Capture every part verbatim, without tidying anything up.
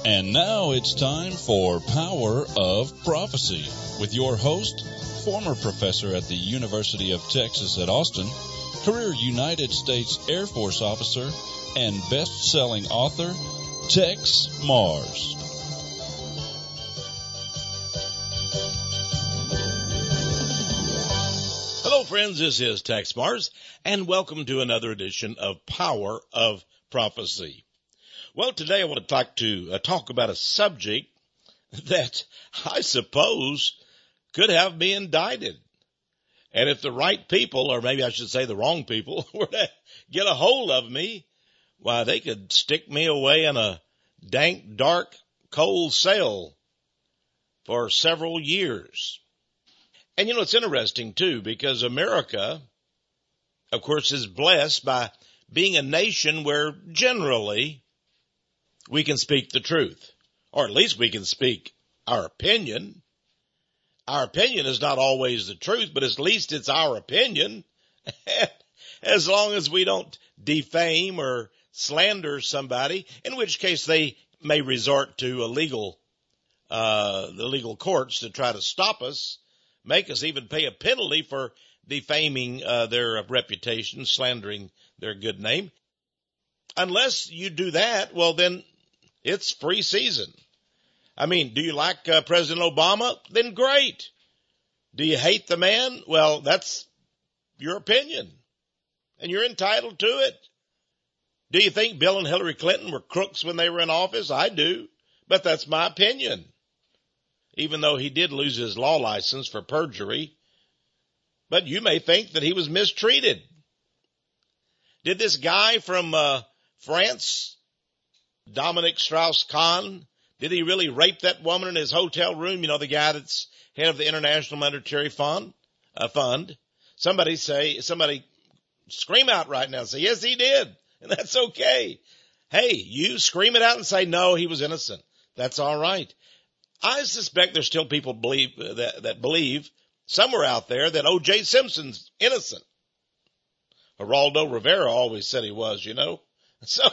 And now it's time for Power of Prophecy with your host, former professor at the University of Texas at Austin, career United States Air Force officer, and best-selling author, Tex Mars. Hello, friends. This is Tex Mars, and welcome to another edition of Power of Prophecy. Well, today I want to talk to uh, talk about a subject that I suppose could have me indicted. And if the right people, or maybe I should say the wrong people, were to get a hold of me, why, they could stick me away in a dank, dark, cold cell for several years. And, you know, it's interesting, too, because America, of course, is blessed by being a nation where generally we can speak the truth, or at least we can speak our opinion. Our opinion is not always the truth, but at least it's our opinion. As long as we don't defame or slander somebody, in which case they may resort to a legal, uh, the legal courts to try to stop us, make us even pay a penalty for defaming uh, their reputation, slandering their good name. Unless you do that, well, then it's free season. I mean, do you like uh, President Obama? Then great. Do you hate the man? Well, that's your opinion, and you're entitled to it. Do you think Bill and Hillary Clinton were crooks when they were in office? I do, but that's my opinion. Even though he did lose his law license for perjury, but you may think that he was mistreated. Did this guy from uh, France, Dominic Strauss-Kahn, did he really rape that woman in his hotel room? You know, the guy that's head of the International Monetary Fund. Uh, fund. Somebody say, somebody scream out right now and say, yes, he did. And that's okay. Hey, you scream it out and say, no, he was innocent. That's all right. I suspect there's still people believe that, that believe somewhere out there that O J Simpson's innocent. Geraldo Rivera always said he was, you know. So,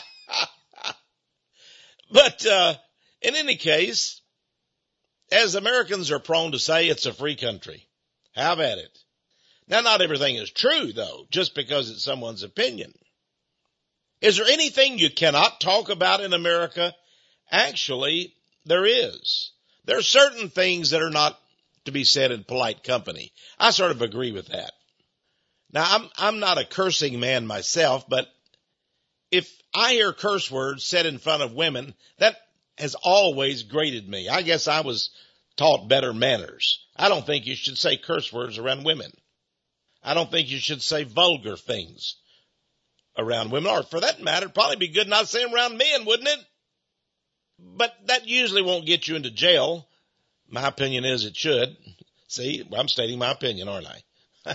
but, uh, in any case, as Americans are prone to say, it's a free country. Have at it. Now, not everything is true, though, just because it's someone's opinion. Is there anything you cannot talk about in America? Actually, there is. There are certain things that are not to be said in polite company. I sort of agree with that. Now, I'm, I'm not a cursing man myself, but if I hear curse words said in front of women, that has always grated me. I guess I was taught better manners. I don't think you should say curse words around women. I don't think you should say vulgar things around women, or for that matter, it'd probably be good not saying around men, wouldn't it? But that usually won't get you into jail. My opinion is it should. See, I'm stating my opinion, aren't I?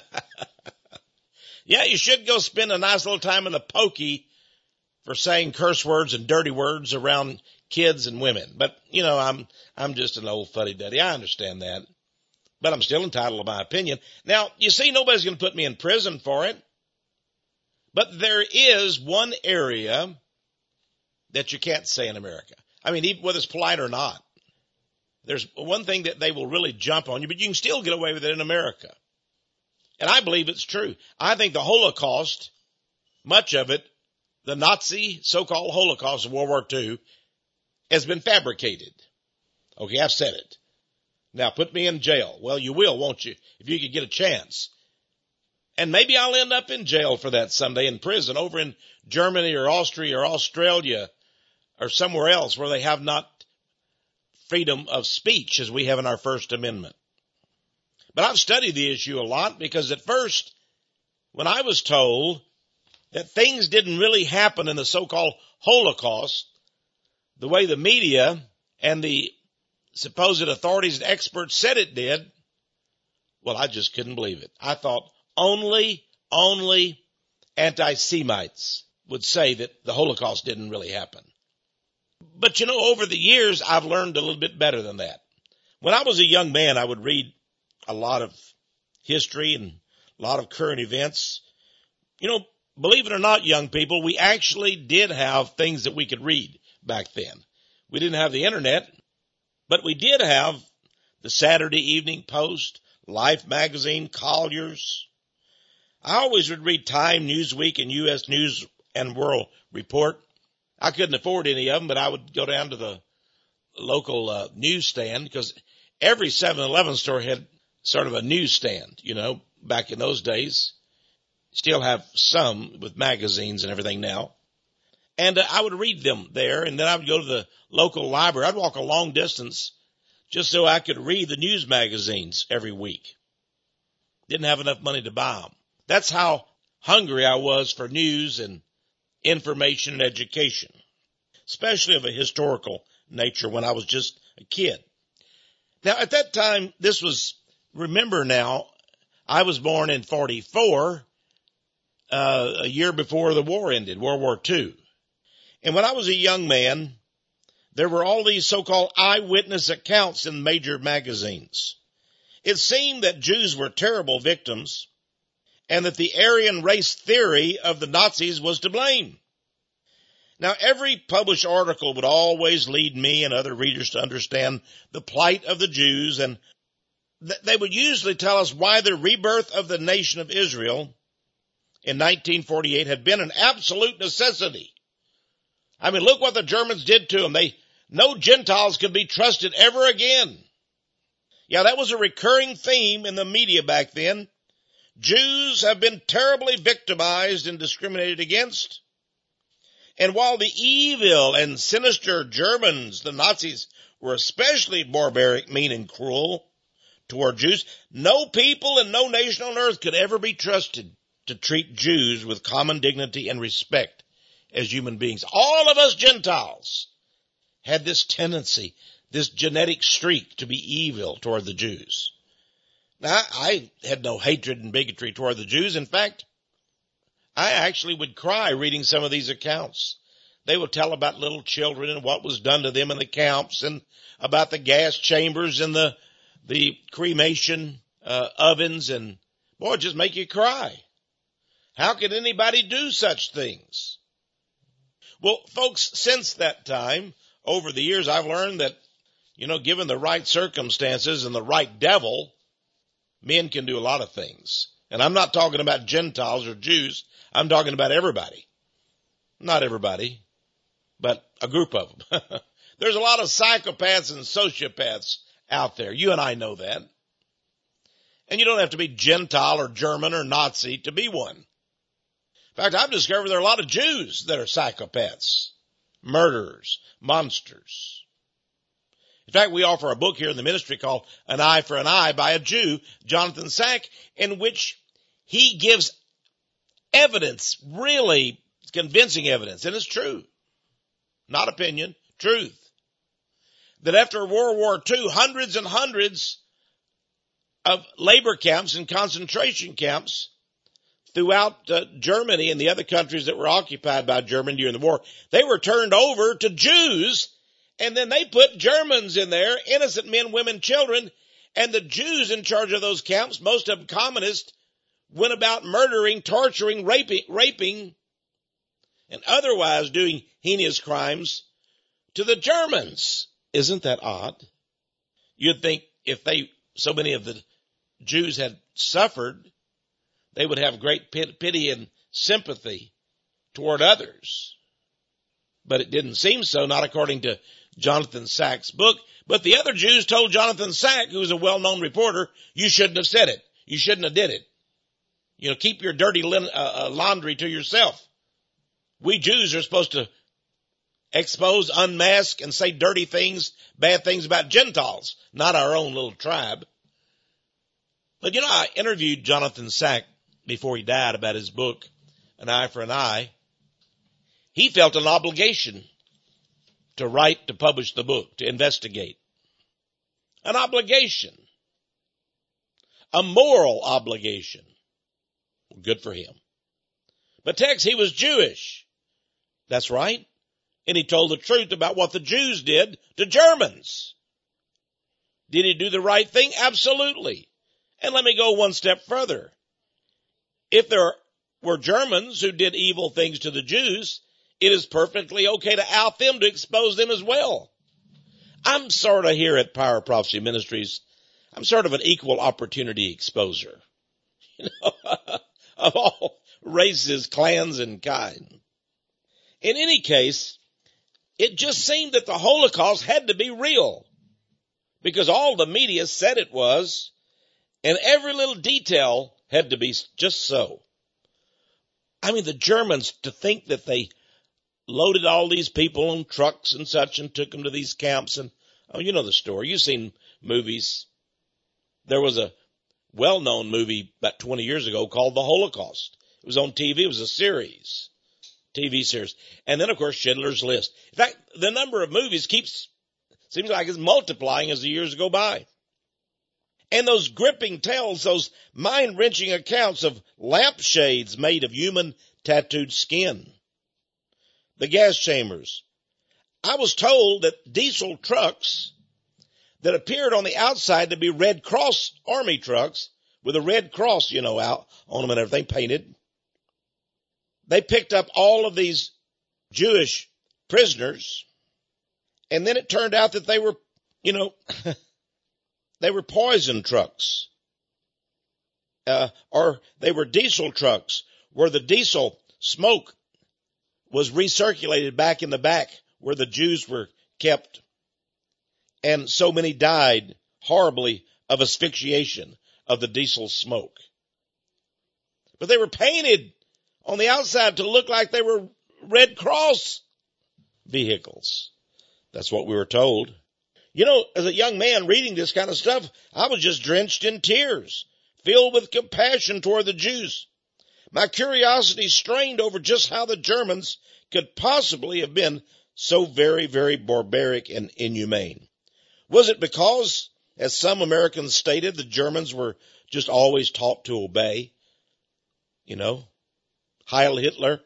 Yeah, you should go spend a nice little time in the pokey for saying curse words and dirty words around kids and women. But, you know, I'm, I'm just an old fuddy-duddy. I understand that. But I'm still entitled to my opinion. Now, you see, nobody's going to put me in prison for it. But there is one area that you can't say in America. I mean, even whether it's polite or not. There's one thing that they will really jump on you, but you can still get away with it in America. And I believe it's true. I think the Holocaust, much of it, the Nazi so-called Holocaust of World War Two, has been fabricated. Okay, I've said it. Now, put me in jail. Well, you will, won't you, if you could get a chance. And maybe I'll end up in jail for that someday, in prison, over in Germany or Austria or Australia or somewhere else where they have not freedom of speech as we have in our First Amendment. But I've studied the issue a lot because at first, when I was told that things didn't really happen in the so-called Holocaust the way the media and the supposed authorities and experts said it did, well, I just couldn't believe it. I thought only, only anti-Semites would say that the Holocaust didn't really happen. But, you know, over the years, I've learned a little bit better than that. When I was a young man, I would read a lot of history and a lot of current events. You know, believe it or not, young people, we actually did have things that we could read back then. We didn't have the internet, but we did have the Saturday Evening Post, Life magazine, Collier's. I always would read Time, Newsweek, and U S News and World Report. I couldn't afford any of them, but I would go down to the local uh, newsstand because every seven eleven store had sort of a newsstand, you know, back in those days. Still have some with magazines and everything now. And uh, I would read them there, and then I would go to the local library. I'd walk a long distance just so I could read the news magazines every week. Didn't have enough money to buy them. That's how hungry I was for news and information and education, especially of a historical nature when I was just a kid. Now, at that time, this was, remember now, I was born in forty-four, uh, a year before the war ended, World War Two. And when I was a young man, there were all these so-called eyewitness accounts in major magazines. It seemed that Jews were terrible victims and that the Aryan race theory of the Nazis was to blame. Now, every published article would always lead me and other readers to understand the plight of the Jews, and th- they would usually tell us why the rebirth of the nation of Israel in nineteen forty-eight had been an absolute necessity. I mean, look what the Germans did to them. They, no Gentiles could be trusted ever again. Yeah, that was a recurring theme in the media back then. Jews have been terribly victimized and discriminated against. And while the evil and sinister Germans, the Nazis, were especially barbaric, mean, and cruel toward Jews, no people and no nation on earth could ever be trusted to treat Jews with common dignity and respect as human beings. All of us Gentiles had this tendency, this genetic streak to be evil toward the Jews. Now, I had no hatred and bigotry toward the Jews. In fact, I actually would cry reading some of these accounts. They would tell about little children and what was done to them in the camps, and about the gas chambers and the the cremation uh, ovens, and boy, it just make you cry. How could anybody do such things? Well, folks, since that time, over the years, I've learned that, you know, given the right circumstances and the right devil, men can do a lot of things. And I'm not talking about Gentiles or Jews. I'm talking about everybody. Not everybody, but a group of them. There's a lot of psychopaths and sociopaths out there. You and I know that. And you don't have to be Gentile or German or Nazi to be one. In fact, I've discovered there are a lot of Jews that are psychopaths, murderers, monsters. In fact, we offer a book here in the ministry called An Eye for an Eye by a Jew, Jonathan Sack, in which he gives evidence, really convincing evidence, and it's true, not opinion, truth, that after World War Two, hundreds and hundreds of labor camps and concentration camps throughout uh, Germany and the other countries that were occupied by Germany during the war, they were turned over to Jews. And then they put Germans in there, innocent men, women, children, and the Jews in charge of those camps, most of them communists, went about murdering, torturing, raping, raping, and otherwise doing heinous crimes to the Germans. Isn't that odd? You'd think if they, so many of the Jews had suffered, they would have great pity and sympathy toward others. But it didn't seem so, not according to Jonathan Sack's book. But the other Jews told Jonathan Sack, who was a well-known reporter, you shouldn't have said it. You shouldn't have did it. You know, keep your dirty lin- uh, uh, laundry to yourself. We Jews are supposed to expose, unmask, and say dirty things, bad things about Gentiles, not our own little tribe. But you know, I interviewed Jonathan Sack before he died about his book, An Eye for an Eye. He felt an obligation to write, to publish the book, to investigate. An obligation. A moral obligation. Good for him. But Tex, he was Jewish. That's right. And he told the truth about what the Jews did to Germans. Did he do the right thing? Absolutely. And let me go one step further. If there were Germans who did evil things to the Jews, it is perfectly okay to out them, to expose them as well. I'm sort of here at Power of Prophecy Ministries. I'm sort of an equal opportunity exposer, you know, of all races, clans, and kind. In any case, it just seemed that the Holocaust had to be real because all the media said it was, and every little detail had to be just so. I mean, the Germans, to think that they loaded all these people on trucks and such and took them to these camps. And, oh, you know the story. You've seen movies. There was a well-known movie about twenty years ago called The Holocaust. It was on T V. It was a series, T V series. And then, of course, Schindler's List. In fact, the number of movies keeps, seems like it's multiplying as the years go by. And those gripping tales, those mind-wrenching accounts of lampshades made of human tattooed skin, the gas chambers. I was told that diesel trucks that appeared on the outside to be Red Cross army trucks with a red cross, you know, out on them and everything painted. They picked up all of these Jewish prisoners, and then it turned out that they were, you know, they were poison trucks, uh, or they were diesel trucks where the diesel smoke was recirculated back in the back where the Jews were kept. And so many died horribly of asphyxiation of the diesel smoke. But they were painted on the outside to look like they were Red Cross vehicles. That's what we were told. You know, as a young man reading this kind of stuff, I was just drenched in tears, filled with compassion toward the Jews. My curiosity strained over just how the Germans could possibly have been so very, very barbaric and inhumane. Was it because, as some Americans stated, the Germans were just always taught to obey? You know, Heil Hitler.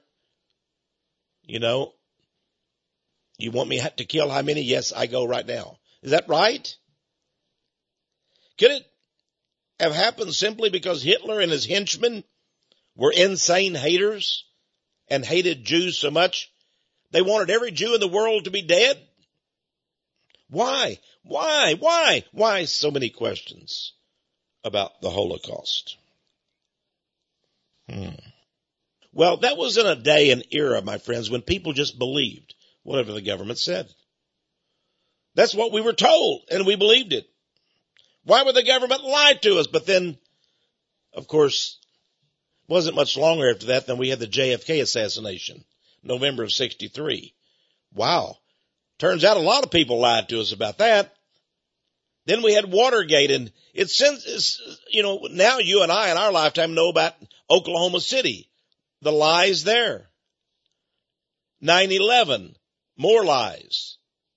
You know, you want me to kill how many? Yes, I go right now. Is that right? Could it have happened simply because Hitler and his henchmen were insane haters and hated Jews so much they wanted every Jew in the world to be dead? Why? Why? Why? Why so many questions about the Holocaust? Hmm. Well, that was in a day and era, my friends, when people just believed whatever the government said. That's what we were told, and we believed it. Why would the government lie to us? But then, of course, it wasn't much longer after that than we had the J F K assassination, November of sixty-three. Wow. Turns out a lot of people lied to us about that. Then we had Watergate, and it's since, you know, now you and I in our lifetime know about Oklahoma City, the lies there. nine eleven, more lies.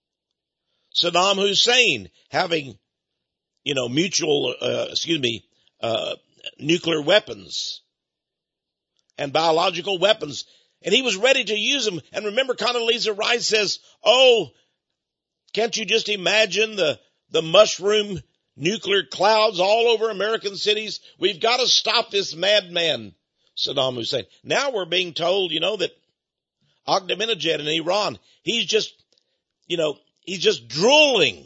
Saddam Hussein having, you know, mutual, uh, excuse me, uh, nuclear weapons and biological weapons. And he was ready to use them. And remember, Condoleezza Rice says, oh, can't you just imagine the, the mushroom nuclear clouds all over American cities? We've got to stop this madman, Saddam Hussein. Now we're being told, you know, that Ahmadinejad in Iran, he's just, you know, he's just drooling,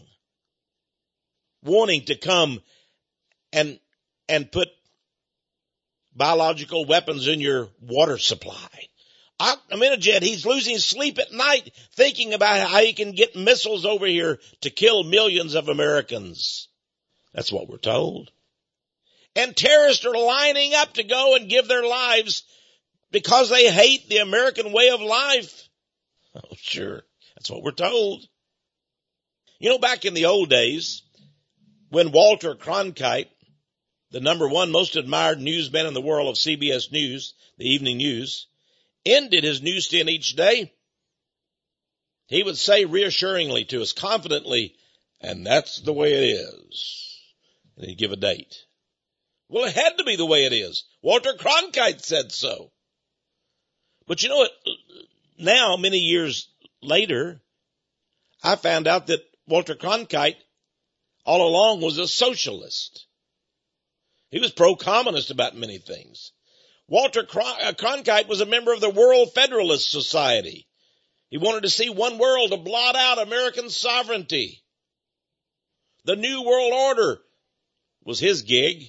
wanting to come and, and put biological weapons in your water supply. Ahmadinejad, he's losing sleep at night thinking about how he can get missiles over here to kill millions of Americans. That's what we're told. And terrorists are lining up to go and give their lives because they hate the American way of life. Oh, sure. That's what we're told. You know, back in the old days, when Walter Cronkite, the number one most admired newsman in the world of C B S News, the evening news, ended his news stint each day, he would say reassuringly to us, confidently, and that's the way it is. And he'd give a date. Well, it had to be the way it is. Walter Cronkite said so. But you know what? Now, many years later, I found out that Walter Cronkite all along was a socialist. He was pro-communist about many things. Walter Cronkite was a member of the World Federalist Society. He wanted to see one world to blot out American sovereignty. The New World Order was his gig.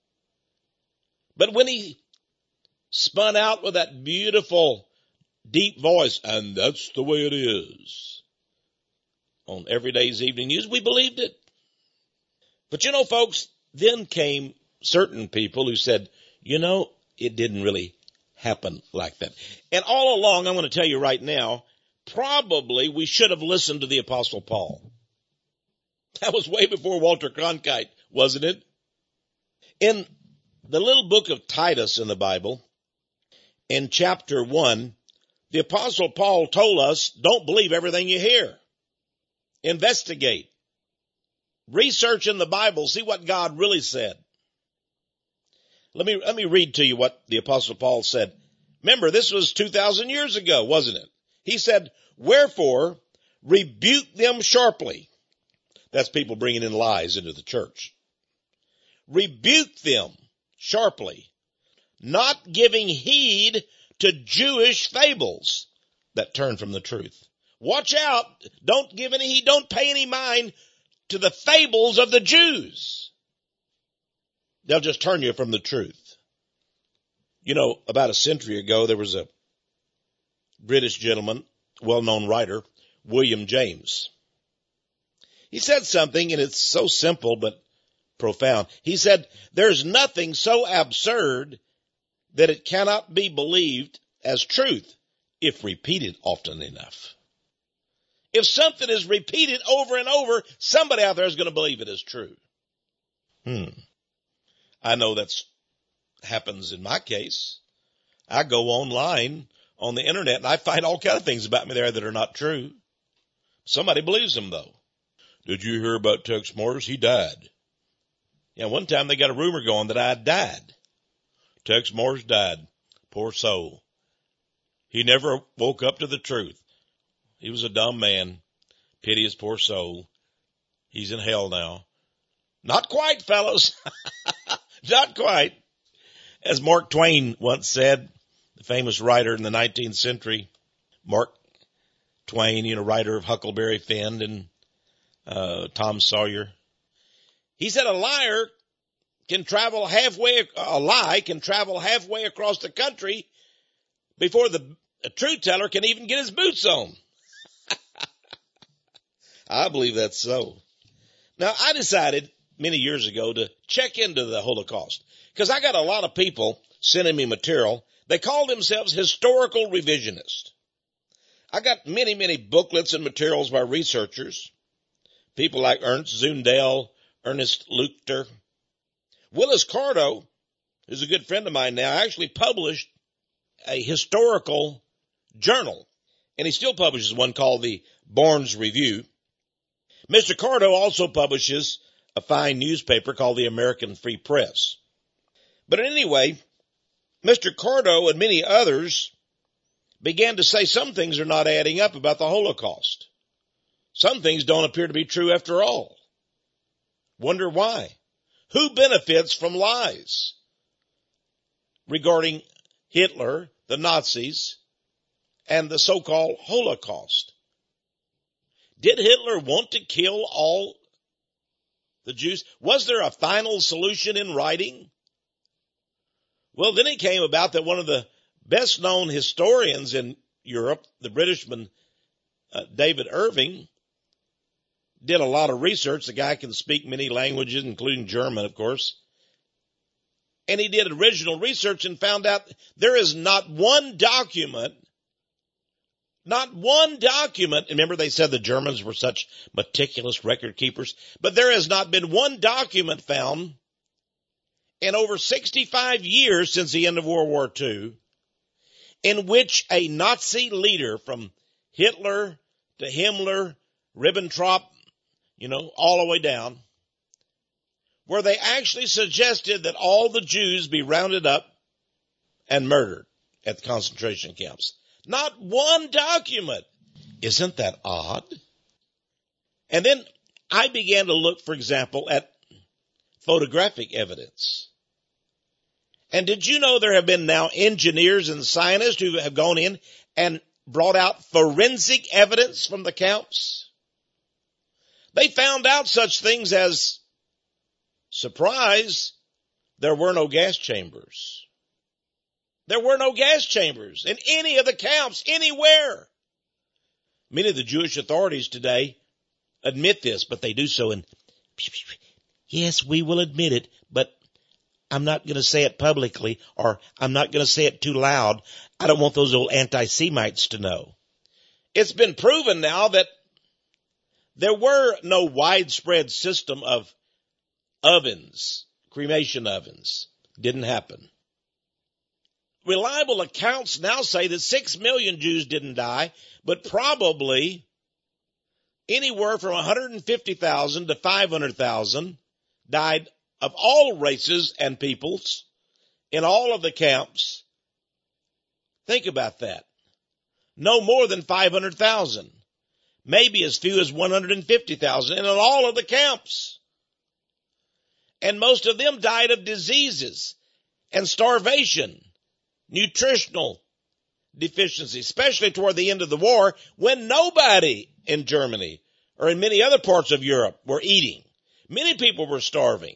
But when he spun out with that beautiful, deep voice, and that's the way it is, on Everyday's Evening News, we believed it. But you know, folks, then came certain people who said, you know, it didn't really happen like that. And all along, I'm going to tell you right now, probably we should have listened to the Apostle Paul. That was way before Walter Cronkite, wasn't it? In the little book of Titus in the Bible, in chapter one, the Apostle Paul told us, don't believe everything you hear. Investigate. Research in the Bible. See what God really said. Let me, let me read to you what the Apostle Paul said. Remember, this was two thousand years ago, wasn't it? He said, wherefore, rebuke them sharply. That's people bringing in lies into the church. Rebuke them sharply, not giving heed to Jewish fables that turn from the truth. Watch out. Don't give any heed. Don't pay any mind to the fables of the Jews. They'll just turn you from the truth. You know, about a century ago, there was a British gentleman, well-known writer, William James. He said something, and it's so simple but profound. He said, there's nothing so absurd that it cannot be believed as truth if repeated often enough. If something is repeated over and over, somebody out there is going to believe it is true. Hmm. I know that's happens in my case. I go online on the internet and I find all kinds of things about me there that are not true. Somebody believes them though. Did you hear about Tex Morris? He died. Yeah, one time they got a rumor going that I died. Tex Morris died. Poor soul. He never woke up to the truth. He was a dumb man. Pity his poor soul. He's in hell now. Not quite, fellows. Not quite. As Mark Twain once said, the famous writer in the nineteenth century, Mark Twain, you know, writer of Huckleberry Finn and uh, Tom Sawyer. He said a liar can travel halfway, a lie can travel halfway across the country before the a truth teller can even get his boots on. I believe that's so. Now, I decided many years ago to check into the Holocaust because I got a lot of people sending me material. They call themselves historical revisionists. I got many, many booklets and materials by researchers, people like Ernst Zundel, Ernest Luchter. Willis Carto, who's a good friend of mine now, actually published a historical journal, and he still publishes one called the Barnes Review. Mister Carto also publishes a fine newspaper called the American Free Press. But anyway, Mister Carto and many others began to say some things are not adding up about the Holocaust. Some things don't appear to be true after all. Wonder why? Who benefits from lies regarding Hitler, the Nazis, and the so-called Holocaust? Did Hitler want to kill all the Jews? Was there a final solution in writing? Well, then it came about that one of the best-known historians in Europe, the Britishman uh, David Irving, did a lot of research. The guy can speak many languages, including German, of course. And he did original research and found out there is not one document Not one document, remember they said the Germans were such meticulous record keepers, but there has not been one document found in over sixty-five years since the end of World War Two in which a Nazi leader from Hitler to Himmler, Ribbentrop, you know, all the way down, where they actually suggested that all the Jews be rounded up and murdered at the concentration camps. Not one document. Isn't that odd? And then I began to look, for example, at photographic evidence. And did you know there have been now engineers and scientists who have gone in and brought out forensic evidence from the camps? They found out such things as, surprise, there were no gas chambers. There were no gas chambers in any of the camps, anywhere. Many of the Jewish authorities today admit this, but they do so in, yes, we will admit it, but I'm not going to say it publicly, or I'm not going to say it too loud. I don't want those old anti-Semites to know. It's been proven now that there were no widespread system of ovens, cremation ovens. Didn't happen. Reliable accounts now say that six million Jews didn't die, but probably anywhere from one hundred fifty thousand to five hundred thousand died of all races and peoples in all of the camps. Think about that. No more than five hundred thousand. Maybe as few as one hundred fifty thousand in all of the camps. And most of them died of diseases and starvation, nutritional deficiency, especially toward the end of the war when nobody in Germany or in many other parts of Europe were eating. Many people were starving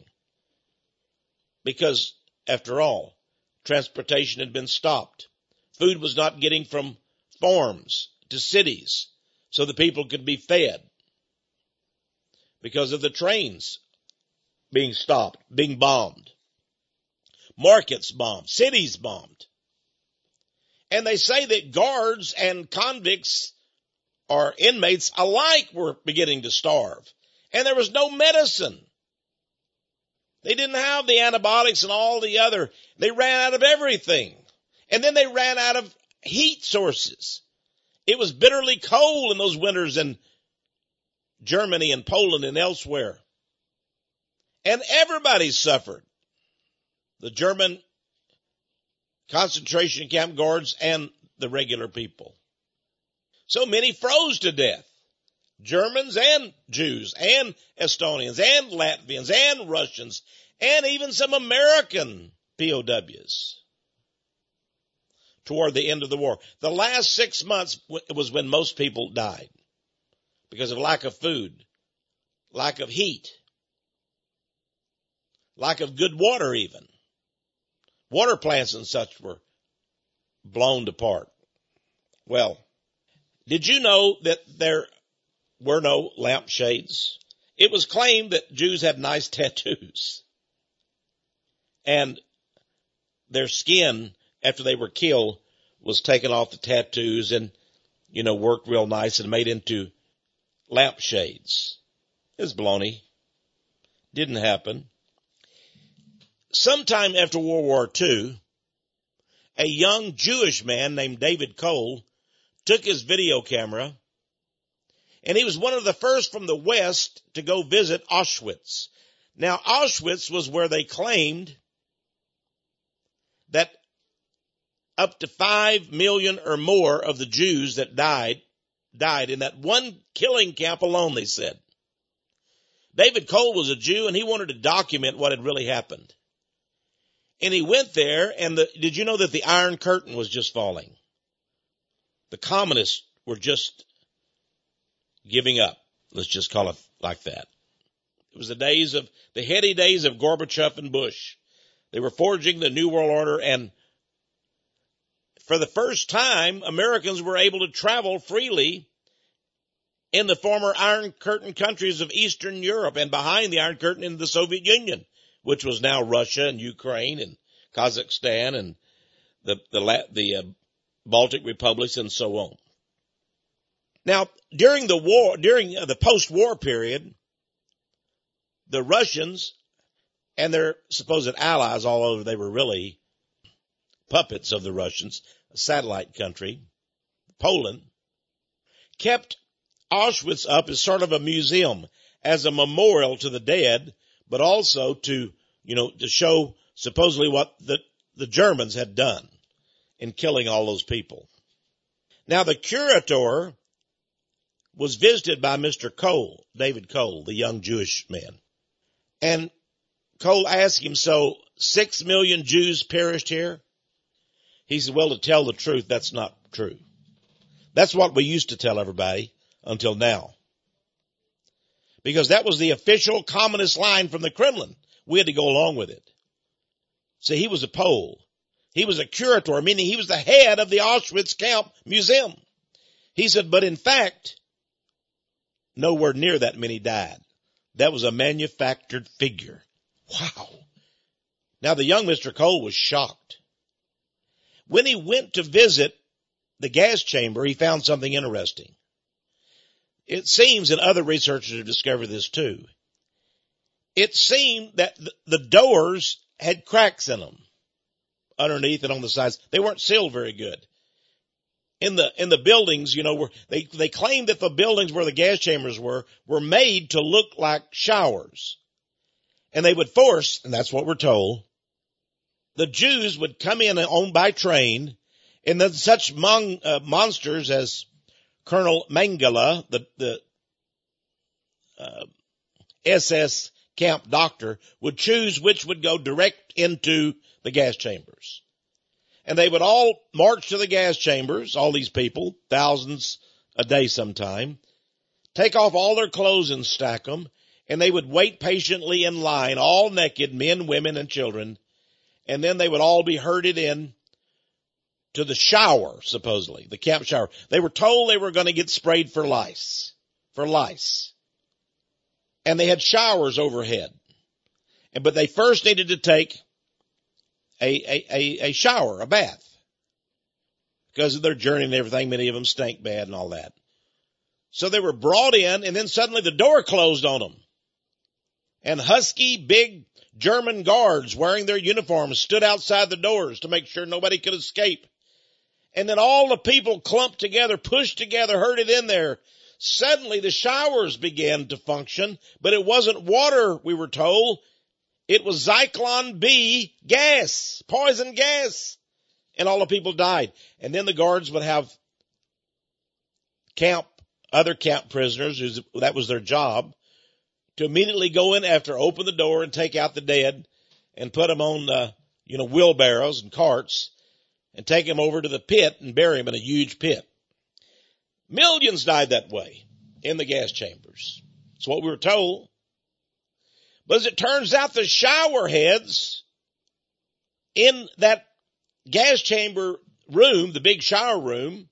because, after all, transportation had been stopped. Food was not getting from farms to cities so the people could be fed because of the trains being stopped, being bombed, markets bombed, cities bombed. And they say that guards and convicts or inmates alike were beginning to starve. And there was no medicine. They didn't have the antibiotics and all the other. They ran out of everything. And then they ran out of heat sources. It was bitterly cold in those winters in Germany and Poland and elsewhere. And everybody suffered. The German concentration camp guards and the regular people. So many froze to death. Germans and Jews and Estonians and Latvians and Russians and even some American P O Ws toward the end of the war. The last six months was when most people died because of lack of food, lack of heat, lack of good water even. Water plants and such were blown apart. Well, did you know that there were no lampshades? It was claimed that Jews had nice tattoos. And their skin, after they were killed, was taken off the tattoos and, you know, worked real nice and made into lampshades. It was baloney. Didn't happen. Sometime after World War Two, a young Jewish man named David Cole took his video camera, and he was one of the first from the West to go visit Auschwitz. Now, Auschwitz was where they claimed that up to five million or more of the Jews that died, died in that one killing camp alone, they said. David Cole was a Jew, and he wanted to document what had really happened. And he went there, and the, did you know that the Iron Curtain was just falling? The communists were just giving up. Let's just call it like that. It was the days of, the heady days of Gorbachev and Bush. They were forging the New World Order, and for the first time, Americans were able to travel freely in the former Iron Curtain countries of Eastern Europe and behind the Iron Curtain in the Soviet Union, which was now Russia and Ukraine and Kazakhstan and the the, the uh, Baltic republics and so on. Now, during the war, during uh, the post-war period, the Russians and their supposed allies all over, they were really puppets of the Russians, a satellite country, Poland, kept Auschwitz up as sort of a museum, as a memorial to the dead, but also to, you know, to show supposedly what the, the Germans had done in killing all those people. Now, the curator was visited by Mister Cole, David Cole, the young Jewish man. And Cole asked him, so six million Jews perished here? He said, well, to tell the truth, that's not true. That's what we used to tell everybody until now. because that was the official communist line from the Kremlin. We had to go along with it. See, he was a Pole. He was a curator, meaning he was the head of the Auschwitz Camp Museum. He said, but in fact, nowhere near that many died. That was a manufactured figure. Wow. Now, the young Mister Cole was shocked. When he went to visit the gas chamber, he found something interesting. It seems, and other researchers have discovered this too, it seemed that the doors had cracks in them underneath and on the sides. They weren't sealed very good. In the, in the buildings, you know, where they, they claimed that the buildings where the gas chambers were, were made to look like showers. And they would force, and that's what we're told, the Jews would come in on by train, and then such mon, uh, monsters as Colonel Mengele, the, the, uh, S S camp doctor, would choose which would go direct into the gas chambers. And they would all march to the gas chambers, all these people, thousands a day sometime, take off all their clothes and stack them, and they would wait patiently in line, all naked, men, women, and children, and then they would all be herded in to the shower, supposedly, the camp shower. They were told they were going to get sprayed for lice, for lice. And they had showers overhead. And, but they first needed to take a, a, a, a shower, a bath. Because of their journey and everything, many of them stank bad and all that. So they were brought in, and then suddenly the door closed on them. And husky, big German guards wearing their uniforms stood outside the doors to make sure nobody could escape. And then all the people clumped together, pushed together, herded in there. Suddenly the showers began to function, but it wasn't water, we were told. It was Zyklon B gas, poison gas. And all the people died. And then the guards would have camp, other camp prisoners, who's, that was their job, to immediately go in after, open the door and take out the dead and put them on, uh, you know, wheelbarrows and carts and take them over to the pit and bury them in a huge pit. Millions died that way in the gas chambers. That's what we were told. But as it turns out, the shower heads in that gas chamber room, the big shower room,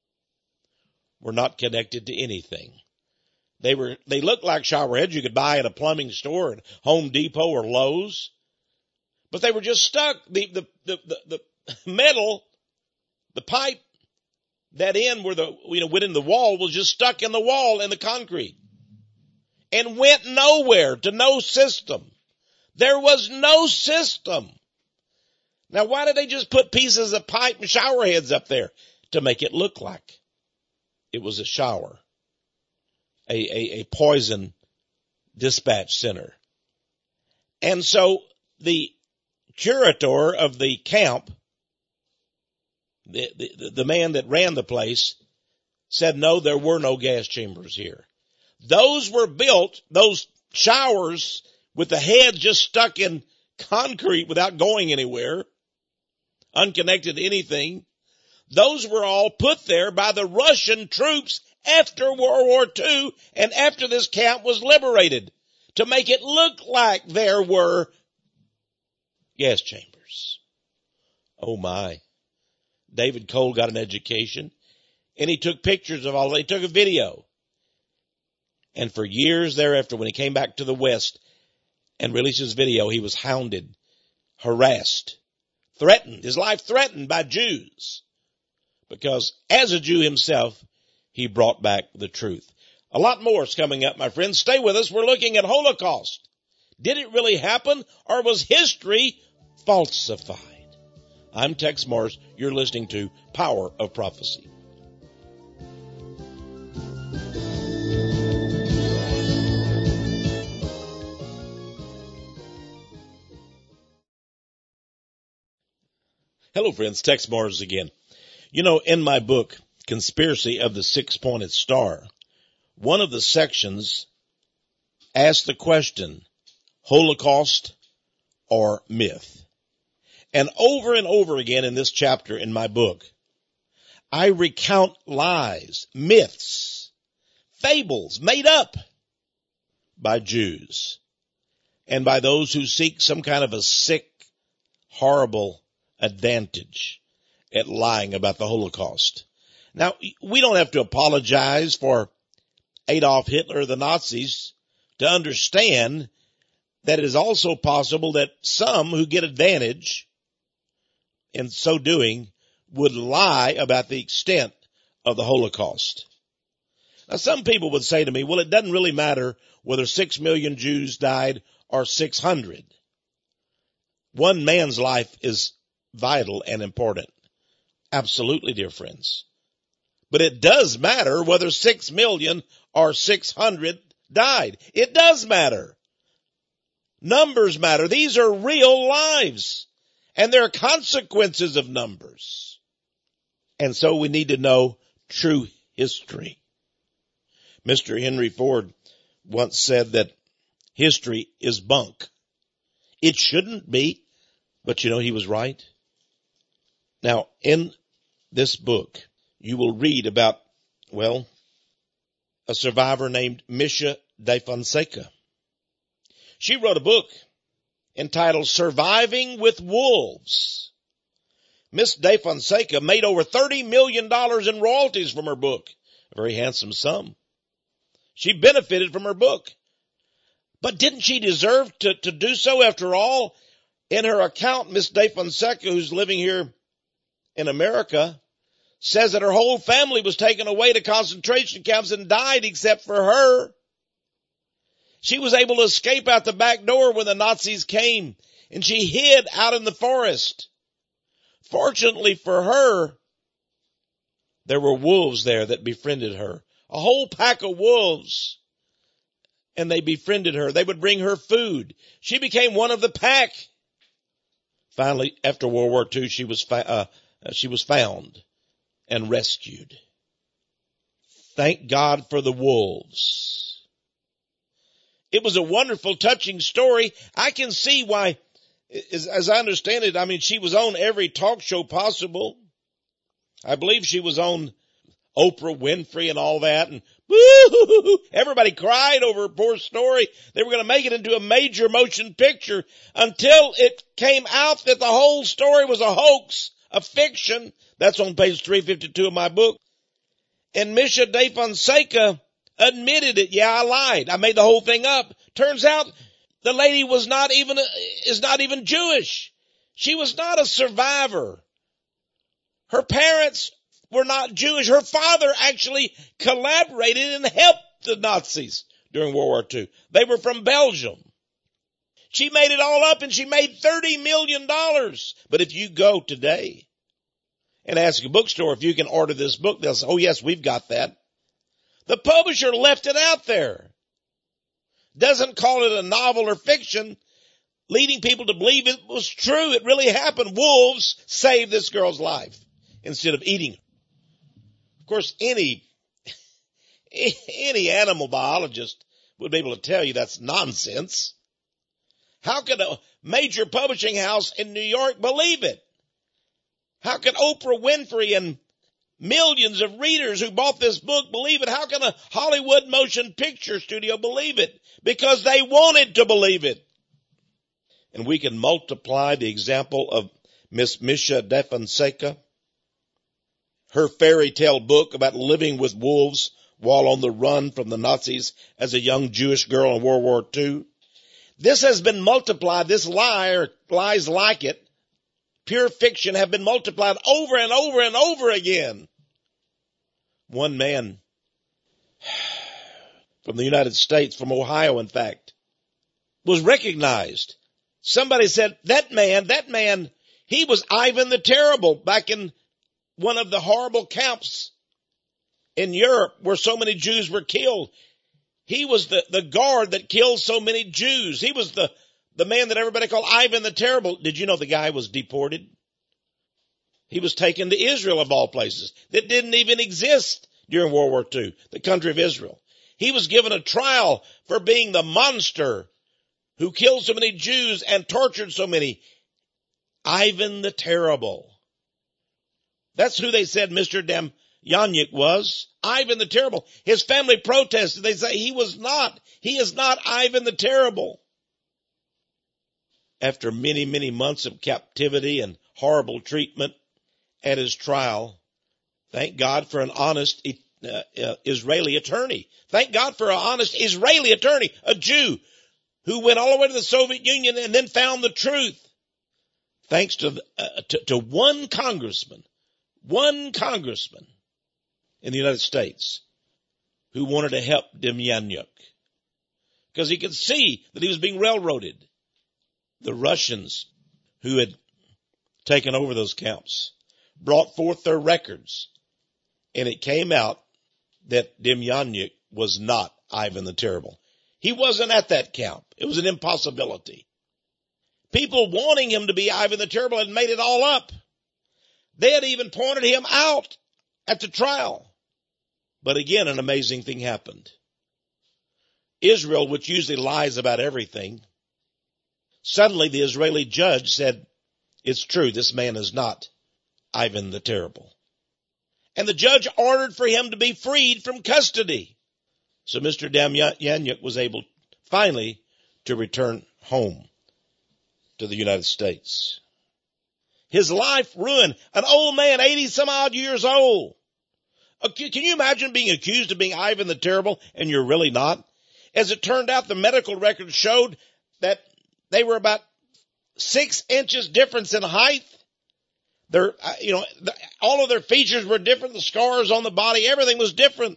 were not connected to anything. They were, they looked like shower heads you could buy at a plumbing store at Home Depot or Lowe's. But they were just stuck. The, the, the, the, the metal, the pipe, that end where the, you know, went in the wall was just stuck in the wall in the concrete and went nowhere, to no system. There was no system. Now, why did they just put pieces of pipe and shower heads up there? To make it look like it was a shower, a, a, a poison dispatch center. And so the curator of the camp, The, the, the man that ran the place, said no, there were no gas chambers here. Those were built, those showers with the head just stuck in concrete without going anywhere, unconnected to anything. Those were all put there by the Russian troops after World War Two and after this camp was liberated to make it look like there were gas chambers. Oh my. David Cole got an education, and he took pictures of all of it. He took a video. And for years thereafter, when he came back to the West and released his video, he was hounded, harassed, threatened, his life threatened by Jews. Because as a Jew himself, he brought back the truth. A lot more is coming up, my friends. Stay with us. We're looking at Holocaust. Did it really happen, or was history falsified? I'm Tex Morris. You're listening to Power of Prophecy. Hello, friends. Tex Morris again. You know, in my book, Conspiracy of the Six-Pointed Star, one of the sections asks the question, Holocaust or myth? And over and over again in this chapter in my book, I recount lies, myths, fables made up by Jews and by those who seek some kind of a sick, horrible advantage at lying about the Holocaust. Now, we don't have to apologize for Adolf Hitler or the Nazis to understand that it is also possible that some who get advantage in so doing would lie about the extent of the Holocaust. Now, some people would say to me, well, it doesn't really matter whether six million Jews died or six hundred. One man's life is vital and important. Absolutely, dear friends. But it does matter whether six million or six hundred died. It does matter. Numbers matter. These are real lives. And there are consequences of numbers. And so we need to know true history. Mister Henry Ford once said that history is bunk. It shouldn't be, but you know, he was right. Now, in this book, you will read about, well, a survivor named Misha de Fonseca. She wrote a book entitled Surviving with Wolves. Miss de Fonseca made over thirty million dollars in royalties from her book. A very handsome sum. She benefited from her book. But didn't she deserve to, to do so after all? In her account, Miss de Fonseca, who's living here in America, says that her whole family was taken away to concentration camps and died except for her. She was able to escape out the back door when the Nazis came, and she hid out in the forest. Fortunately for her, there were wolves there that befriended her. A whole pack of wolves. And they befriended her. They would bring her food. She became one of the pack. Finally, after World War Two, she was, fa- uh, she was found and rescued. Thank God for the wolves. It was a wonderful, touching story. I can see why, as, as I understand it, I mean, she was on every talk show possible. I believe she was on Oprah Winfrey and all that, and woo, everybody cried over her poor story. They were going to make it into a major motion picture until it came out that the whole story was a hoax, a fiction. That's on page three fifty-two of my book. And Misha de Fonseca admitted it. Yeah, I lied. I made the whole thing up. Turns out the lady was not even, is not even Jewish. She was not a survivor. Her parents were not Jewish. Her father actually collaborated and helped the Nazis during World War Two. They were from Belgium. She made it all up and she made thirty million dollars. But if you go today and ask a bookstore if you can order this book, they'll say, oh yes, we've got that. The publisher left it out there. Doesn't call it a novel or fiction, leading people to believe it was true. It really happened. Wolves saved this girl's life instead of eating her. Of course, any, any animal biologist would be able to tell you that's nonsense. How could a major publishing house in New York believe it? How can Oprah Winfrey and millions of readers who bought this book believe it? How can a Hollywood motion picture studio believe it? Because they wanted to believe it. And we can multiply the example of Miss Misha de Fonseca. Her fairy tale book about living with wolves while on the run from the Nazis as a young Jewish girl in World War Two. This has been multiplied. This lie or lies like it, pure fiction, have been multiplied over and over and over again. One man from the United States, from Ohio, in fact, was recognized. Somebody said, that man, that man, he was Ivan the Terrible back in one of the horrible camps in Europe where so many Jews were killed. He was the, the guard that killed so many Jews. He was the, the man that everybody called Ivan the Terrible. Did you know the guy was deported? He was taken to Israel, of all places, that didn't even exist during World War Two, the country of Israel. He was given a trial for being the monster who killed so many Jews and tortured so many. Ivan the Terrible. That's who they said Mister Damn Demjanjuk was, Ivan the Terrible. His family protested. They say he was not. He is not Ivan the Terrible. After many, many months of captivity and horrible treatment at his trial, thank God for an honest uh, uh, Israeli attorney. Thank God for an honest Israeli attorney, a Jew who went all the way to the Soviet Union and then found the truth. Thanks to, uh, to, to one congressman, one congressman in the United States who wanted to help Demjanjuk because he could see that he was being railroaded. The Russians who had taken over those camps brought forth their records, and it came out that Demjanjuk was not Ivan the Terrible. He wasn't at that camp. It was an impossibility. People wanting him to be Ivan the Terrible had made it all up. They had even pointed him out at the trial. But again, an amazing thing happened. Israel, which usually lies about everything, suddenly the Israeli judge said, it's true, this man is not Ivan the Terrible. And the judge ordered for him to be freed from custody. So Mister Demjanjuk was able finally to return home to the United States. His life ruined. An old man, eighty some odd years old. Can you imagine being accused of being Ivan the Terrible and you're really not? As it turned out, the medical records showed that they were about six inches difference in height. Their, you know, all of their features were different. The scars on the body, everything was different.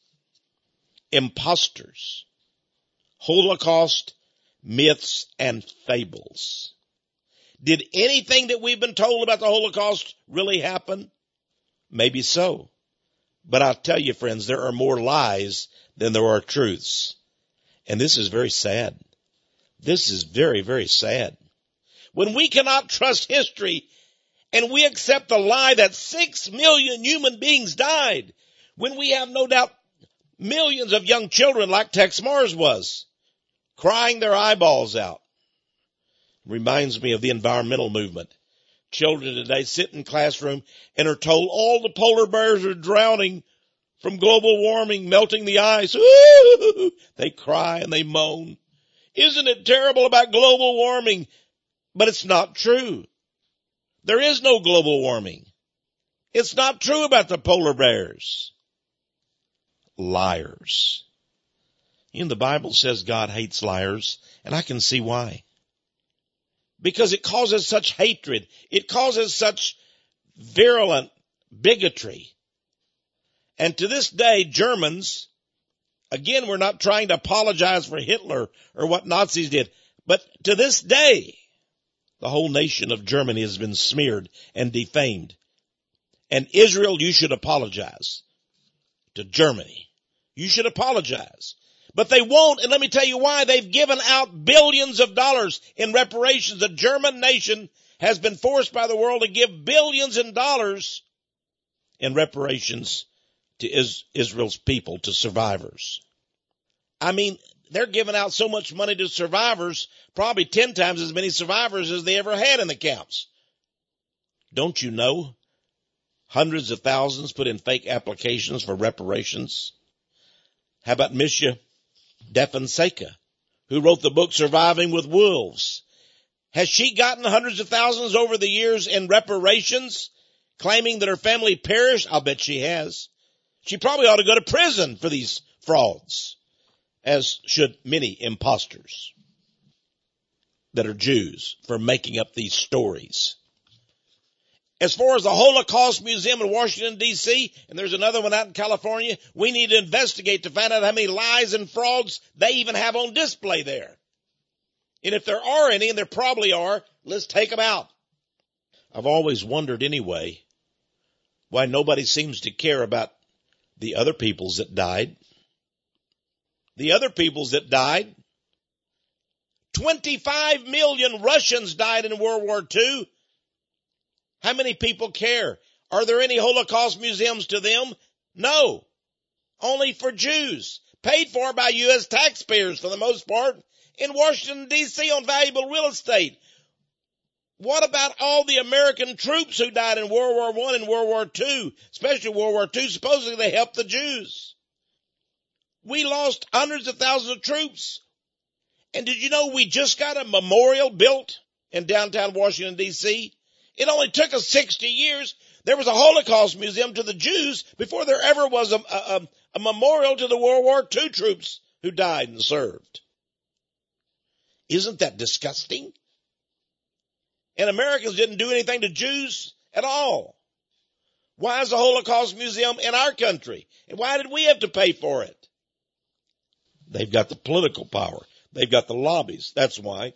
Imposters. Holocaust myths and fables. Did anything that we've been told about the Holocaust really happen? Maybe so. But I'll tell you, friends, there are more lies than there are truths. And this is very sad. This is very, very sad. When we cannot trust history and we accept the lie that six million human beings died, when we have no doubt millions of young children like Tex Mars was, crying their eyeballs out. Reminds me of the environmental movement. Children today sit in classroom and are told all the polar bears are drowning from global warming, melting the ice. Ooh, they cry and they moan. Isn't it terrible about global warming? But it's not true. There is no global warming. It's not true about the polar bears. Liars. You know, the Bible says God hates liars, and I can see why. Because it causes such hatred. It causes such virulent bigotry. And to this day, Germans, again, we're not trying to apologize for Hitler or what Nazis did, but to this day, the whole nation of Germany has been smeared and defamed. And Israel, you should apologize to Germany. You should apologize. But they won't, and let me tell you why. They've given out billions of dollars in reparations. The German nation has been forced by the world to give billions in dollars in reparations to Israel's people, to survivors. I mean, they're giving out so much money to survivors, probably ten times as many survivors as they ever had in the camps. Don't you know? Hundreds of thousands put in fake applications for reparations. How about Misha Defonseca, who wrote the book Surviving with Wolves? Has she gotten hundreds of thousands over the years in reparations, claiming that her family perished? I'll bet she has. She probably ought to go to prison for these frauds, as should many imposters that are Jews for making up these stories. As far as the Holocaust Museum in Washington, D C, and there's another one out in California, we need to investigate to find out how many lies and frauds they even have on display there. And if there are any, and there probably are, let's take them out. I've always wondered anyway why nobody seems to care about the other peoples that died. The other peoples that died. twenty-five million Russians died in World War Two. How many people care? Are there any Holocaust museums to them? No. Only for Jews. Paid for by U S taxpayers for the most part in Washington, D C on valuable real estate. What about all the American troops who died in World War One and World War Two, especially World War Two? Supposedly they helped the Jews. We lost hundreds of thousands of troops. And did you know we just got a memorial built in downtown Washington, D C? It only took us sixty years. There was a Holocaust museum to the Jews before there ever was a, a, a memorial to the World War Two troops who died and served. Isn't that disgusting? And Americans didn't do anything to Jews at all. Why is the Holocaust Museum in our country? And why did we have to pay for it? They've got the political power. They've got the lobbies. That's why.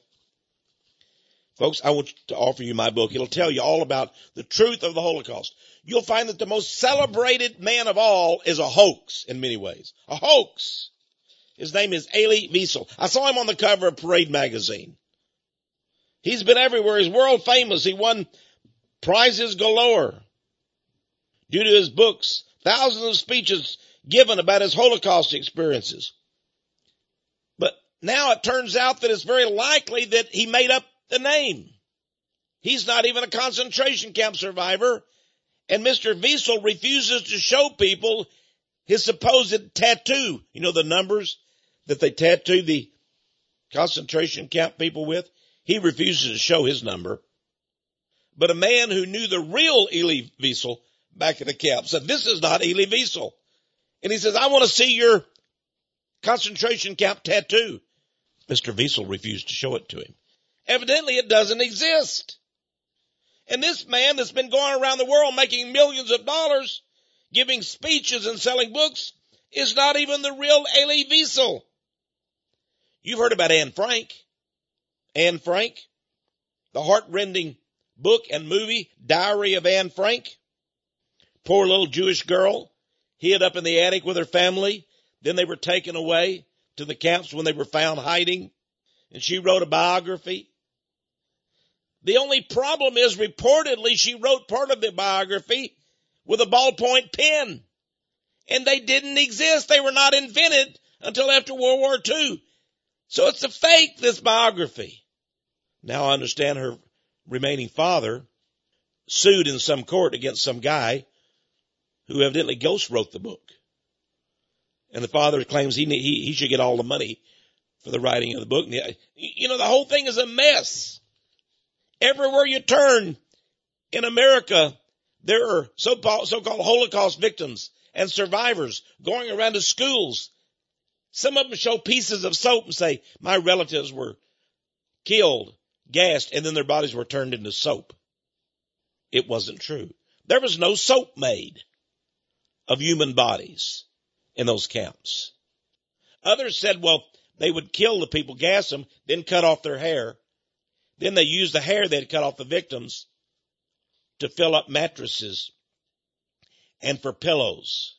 Folks, I want to offer you my book. It'll tell you all about the truth of the Holocaust. You'll find that the most celebrated man of all is a hoax in many ways. A hoax. His name is Elie Wiesel. I saw him on the cover of Parade magazine. He's been everywhere. He's world famous. He won prizes galore due to his books, thousands of speeches given about his Holocaust experiences. But now it turns out that it's very likely that he made up the name. He's not even a concentration camp survivor, and Mister Wiesel refuses to show people his supposed tattoo. You know the numbers that they tattoo the concentration camp people with? He refuses to show his number. But a man who knew the real Elie Wiesel back at the camp said, this is not Elie Wiesel. And he says, I want to see your concentration camp tattoo. Mister Wiesel refused to show it to him. Evidently, it doesn't exist. And this man that's been going around the world making millions of dollars, giving speeches and selling books, is not even the real Elie Wiesel. You've heard about Anne Frank. Anne Frank, the heart-rending book and movie, Diary of Anne Frank. Poor little Jewish girl, hid up in the attic with her family. Then they were taken away to the camps when they were found hiding. And she wrote a biography. The only problem is, reportedly, she wrote part of the biography with a ballpoint pen. And they didn't exist. They were not invented until after World War Two. So it's a fake, this biography. Now I understand her remaining father sued in some court against some guy who evidently ghost wrote the book. And the father claims he, he, he should get all the money for the writing of the book. You know, the whole thing is a mess. Everywhere you turn in America, there are so-called, so-called Holocaust victims and survivors going around to schools. Some of them show pieces of soap and say, my relatives were killed, gassed, and then their bodies were turned into soap. It wasn't true. There was no soap made of human bodies in those camps. Others said, well, they would kill the people, gas them, then cut off their hair. Then they used the hair they'd cut off the victims to fill up mattresses and for pillows.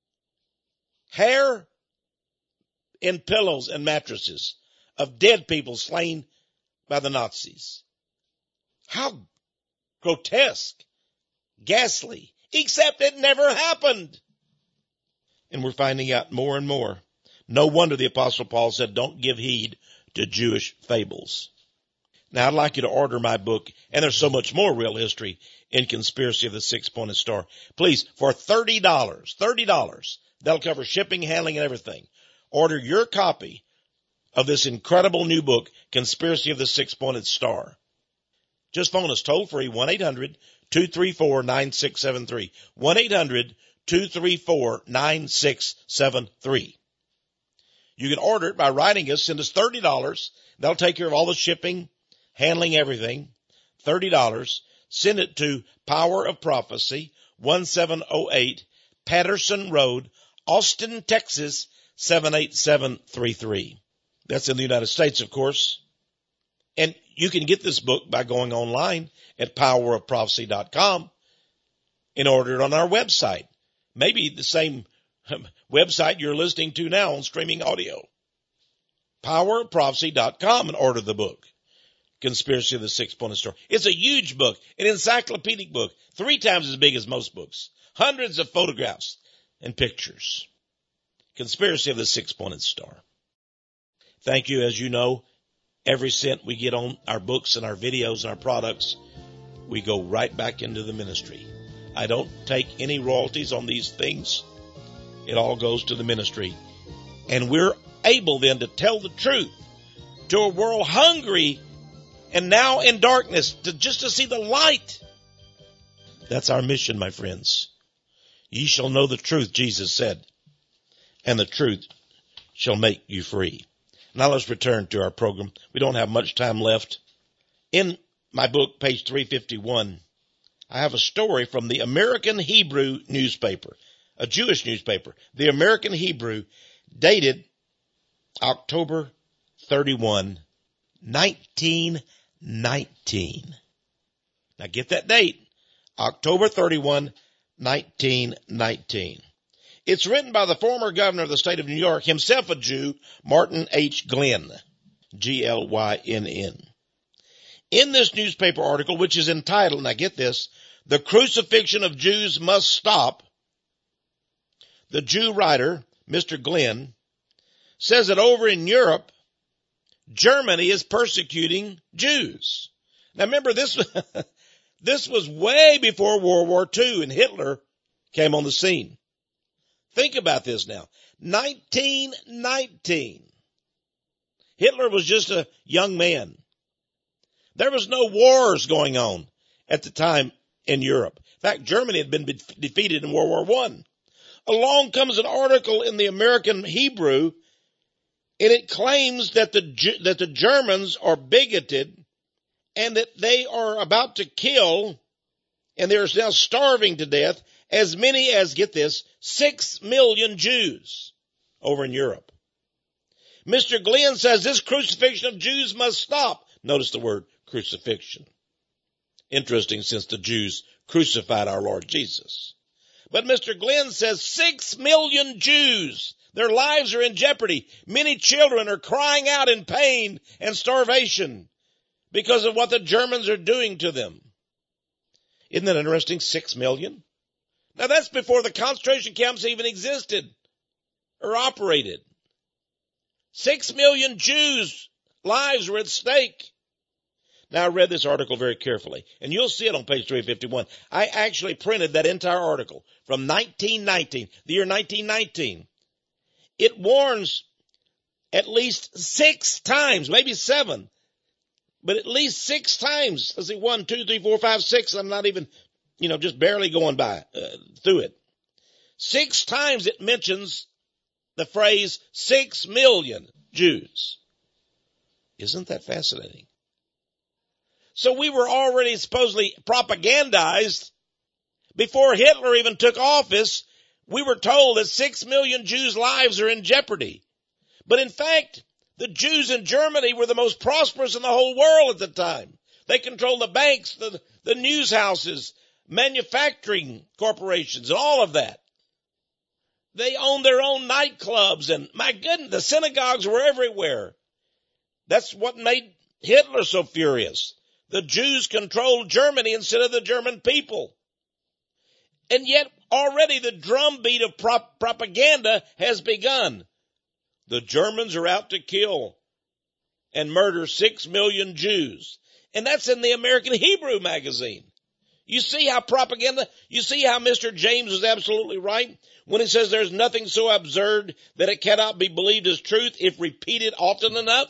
Hair in pillows and mattresses of dead people slain by the Nazis. How grotesque, ghastly, except it never happened. And we're finding out more and more. No wonder the Apostle Paul said, don't give heed to Jewish fables. Now, I'd like you to order my book, and there's so much more real history in Conspiracy of the Six-Pointed Star. Please, for thirty dollars, thirty dollars, that'll cover shipping, handling, and everything. Order your copy of this incredible new book, Conspiracy of the Six-Pointed Star. Just phone us toll-free, one eight hundred two three four nine six seven three, one eight hundred two three four nine six seven three. You can order it by writing us. Send us thirty dollars. That'll take care of all the shipping, handling, everything. thirty dollars. Send it to Power of Prophecy, one seven oh eight Patterson Road, Austin, Texas, seven eight seven three three. That's in the United States, of course. And you can get this book by going online at power of prophecy dot com and order it on our website. Maybe the same website you're listening to now on streaming audio. power of prophecy dot com and order the book, Conspiracy of the Six-Pointed Star. It's a huge book, an encyclopedic book, three times as big as most books. Hundreds of photographs and pictures. Conspiracy of the Six-Pointed Star. Thank you, as you know, Every cent we get on our books and our videos and our products, we go right back into the ministry. I don't take any royalties on these things. It all goes to the ministry. And we're able then to tell the truth to a world hungry and now in darkness, to just to see the light. That's our mission, my friends. Ye shall know the truth, Jesus said, and the truth shall make you free. Now let's return to our program. We don't have much time left. In my book, page three fifty-one, I have a story from the American Hebrew newspaper, a Jewish newspaper. The American Hebrew, dated October thirty-first, nineteen nineteen. Now get that date, October thirty-first, nineteen nineteen. It's written by the former governor of the state of New York, himself a Jew, Martin H. Glynn, G L Y N N. In this newspaper article, which is entitled, now get this, "The Crucifixion of Jews Must Stop," the Jew writer, Mister Glynn, says that over in Europe, Germany is persecuting Jews. Now remember, this, this was way before World War Two and Hitler came on the scene. Think about this now. nineteen nineteen. Hitler was just a young man. There was no wars going on at the time in Europe. In fact, Germany had been be- defeated in World War One. Along comes an article in the American Hebrew, and it claims that the that the Germans are bigoted and that they are about to kill, and they are now starving to death, as many as, get this, six million Jews over in Europe. Mister Glynn says this crucifixion of Jews must stop. Notice the word crucifixion. Interesting, since the Jews crucified our Lord Jesus. But Mister Glynn says six million Jews, their lives are in jeopardy. Many children are crying out in pain and starvation because of what the Germans are doing to them. Isn't that interesting? Six million? Now that's before the concentration camps even existed or operated. Six million Jews' lives were at stake. Now I read this article very carefully, and you'll see it on page three fifty-one. I actually printed that entire article from nineteen nineteen, the year nineteen nineteen. It warns at least six times, maybe seven, but at least six times. Let's see, one, two, three, four, five, six. I'm not even, you know, just barely going by uh, through it. Six times it mentions the phrase six million Jews. Isn't that fascinating? So we were already supposedly propagandized before Hitler even took office. We were told that six million Jews' lives are in jeopardy. But in fact, the Jews in Germany were the most prosperous in the whole world at the time. They controlled the banks, the, the news houses, manufacturing corporations, and all of that. They owned their own nightclubs, and my goodness, the synagogues were everywhere. That's what made Hitler so furious. The Jews controlled Germany instead of the German people. And yet already the drumbeat of prop- propaganda has begun. The Germans are out to kill and murder six million Jews. And that's in the American Hebrew magazine. You see how propaganda, you see how Mister James is absolutely right when he says there's nothing so absurd that it cannot be believed as truth if repeated often enough?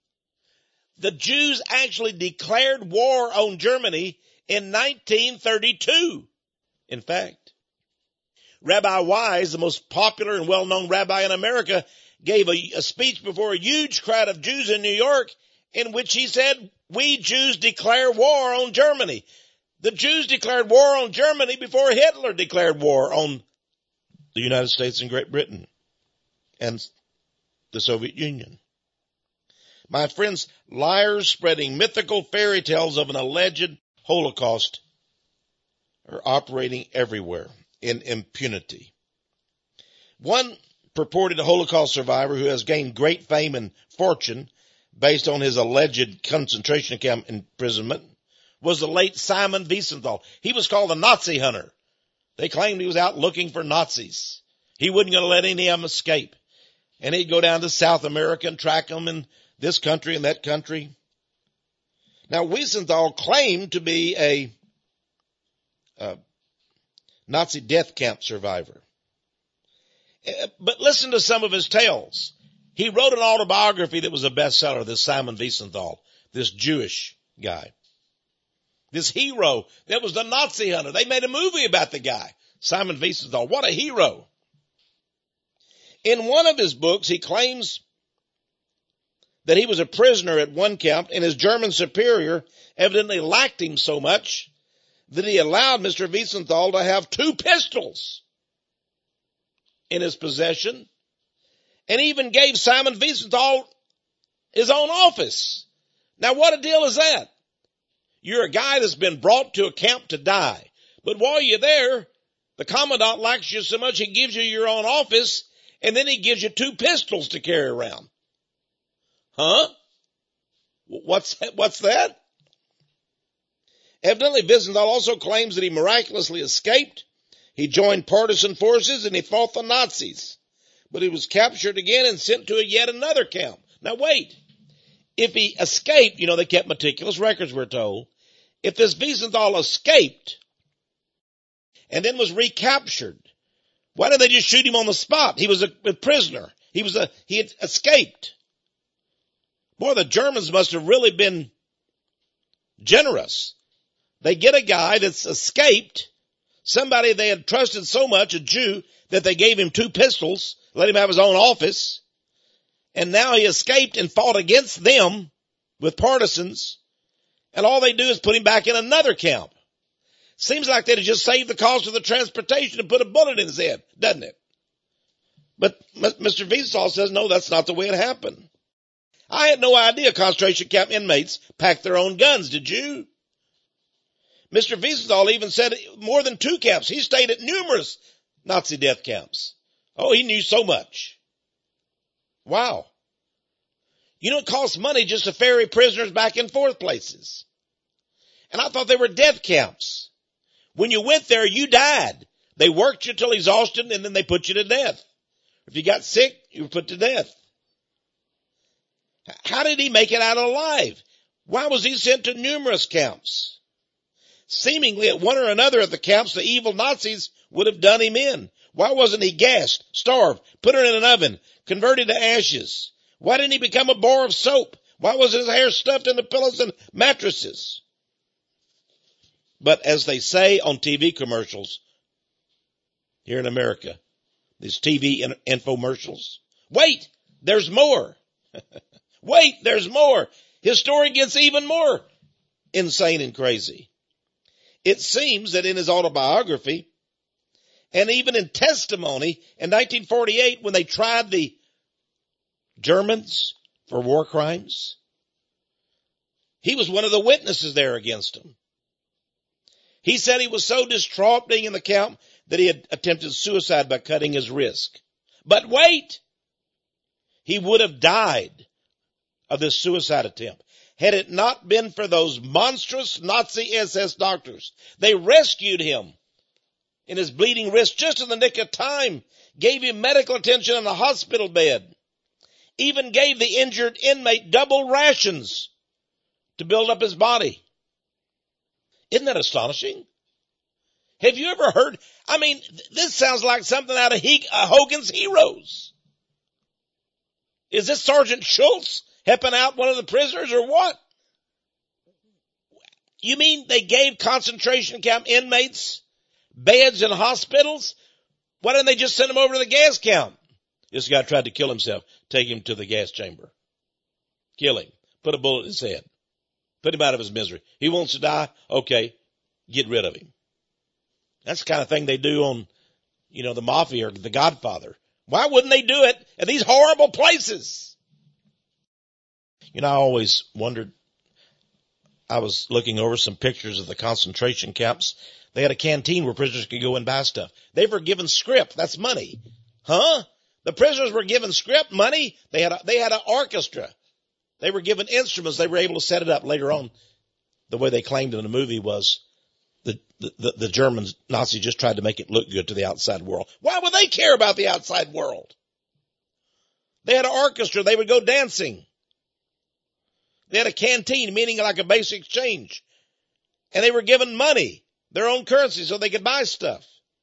The Jews actually declared war on Germany in nineteen thirty-two. In fact, Rabbi Wise, the most popular and well-known rabbi in America, gave a, a speech before a huge crowd of Jews in New York in which he said, "We Jews declare war on Germany." The Jews declared war on Germany before Hitler declared war on the United States and Great Britain and the Soviet Union. My friends, liars spreading mythical fairy tales of an alleged Holocaust are operating everywhere in impunity. One purported Holocaust survivor who has gained great fame and fortune based on his alleged concentration camp imprisonment was the late Simon Wiesenthal. He was called the Nazi hunter. They claimed he was out looking for Nazis. He wasn't going to let any of them escape. And he'd go down to South America and track them in this country and that country. Now, Wiesenthal claimed to be a, a Nazi death camp survivor. But listen to some of his tales. He wrote an autobiography that was a bestseller, this Simon Wiesenthal, this Jewish guy. This hero that was the Nazi hunter. They made a movie about the guy, Simon Wiesenthal. What a hero. In one of his books, he claims that he was a prisoner at one camp, and his German superior evidently liked him so much that he allowed Mister Wiesenthal to have two pistols in his possession, and even gave Simon Wiesenthal his own office. Now, what a deal is that? You're a guy that's been brought to a camp to die, but while you're there, the commandant likes you so much he gives you your own office, and then he gives you two pistols to carry around. Huh? What's that? What's that? Evidently, Wiesenthal also claims that he miraculously escaped. He joined partisan forces and he fought the Nazis. But he was captured again and sent to a yet another camp. Now wait. If he escaped, you know, they kept meticulous records, we're told. If this Wiesenthal escaped and then was recaptured, why didn't they just shoot him on the spot? He was a, a prisoner. He was a, he had escaped. Boy, the Germans must have really been generous. They get a guy that's escaped, somebody they had trusted so much, a Jew, that they gave him two pistols, let him have his own office, and now he escaped and fought against them with partisans, and all they do is put him back in another camp. Seems like they'd have just saved the cost of the transportation and put a bullet in his head, doesn't it? But Mister Wiesenthal says, no, that's not the way it happened. I had no idea concentration camp inmates packed their own guns, did you? Mister Wiesenthal even said more than two camps. He stayed at numerous Nazi death camps. Oh, he knew so much. Wow. You know, it costs money just to ferry prisoners back and forth places. And I thought they were death camps. When you went there, you died. They worked you till exhaustion and then they put you to death. If you got sick, you were put to death. How did he make it out alive? Why was he sent to numerous camps? Seemingly at one or another of the camps, the evil Nazis would have done him in. Why wasn't he gassed, starved, put in an oven, converted to ashes? Why didn't he become a bar of soap? Why was his hair stuffed into pillows and mattresses? But as they say on T V commercials here in America, these T V in- infomercials, wait, there's more. Wait, there's more. His story gets even more insane and crazy. It seems that in his autobiography and even in testimony in nineteen forty-eight when they tried the Germans for war crimes, he was one of the witnesses there against them. He said he was so distraught being in the camp that he had attempted suicide by cutting his wrist. But wait, he would have died of this suicide attempt had it not been for those monstrous Nazi S S doctors. They rescued him in his bleeding wrist just in the nick of time, gave him medical attention in the hospital bed, even gave the injured inmate double rations to build up his body. Isn't that astonishing? Have you ever heard? I mean, this sounds like something out of he, uh, Hogan's Heroes. Is this Sergeant Schultz helping out one of the prisoners or what? You mean they gave concentration camp inmates beds in hospitals? Why didn't they just send them over to the gas camp? This guy tried to kill himself. Take him to the gas chamber. Kill him. Put a bullet in his head. Put him out of his misery. He wants to die? Okay. Get rid of him. That's the kind of thing they do on, you know, the Mafia or the Godfather. Why wouldn't they do it at these horrible places? You know, I always wondered, I was looking over some pictures of the concentration camps. They had a canteen where prisoners could go and buy stuff. They were given script. That's money. Huh? The prisoners were given script, money. They had a, they had an orchestra. They were given instruments. They were able to set it up later on. The way they claimed in the movie was the, the, the, the Germans, Nazis just tried to make it look good to the outside world. Why would they care about the outside world? They had an orchestra. They would go dancing. They had a canteen, meaning like a basic exchange. And they were given money, their own currency, so they could buy stuff.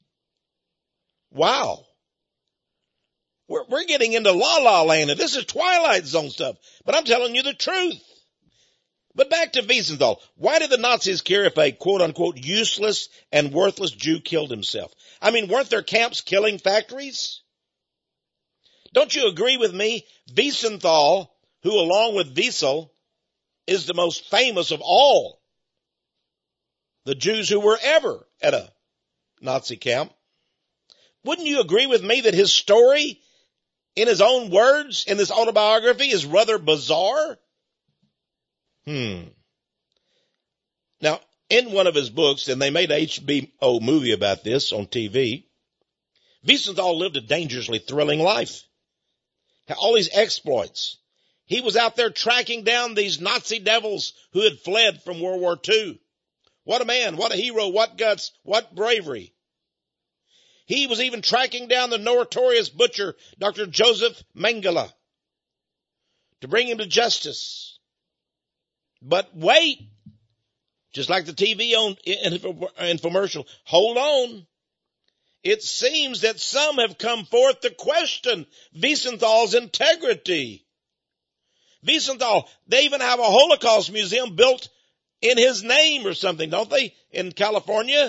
Wow. We're, we're getting into la-la land, and this is Twilight Zone stuff. But I'm telling you the truth. But back to Wiesenthal. Why did the Nazis care if a quote-unquote useless and worthless Jew killed himself? I mean, weren't there camps killing factories? Don't you agree with me? Wiesenthal, who along with Wiesel, is the most famous of all the Jews who were ever at a Nazi camp. Wouldn't you agree with me that his story, in his own words, in this autobiography, is rather bizarre? Hmm. Now, in one of his books, and they made an H B O movie about this on T V, Wiesenthal lived a dangerously thrilling life. All these exploits. He was out there tracking down these Nazi devils who had fled from World War Two. What a man, what a hero, what guts, what bravery. He was even tracking down the notorious butcher, Doctor Joseph Mengele, to bring him to justice. But wait, just like the T V on, infomercial, hold on. It seems that some have come forth to question Wiesenthal's integrity. Wiesenthal, they even have a Holocaust museum built in his name or something, don't they, in California?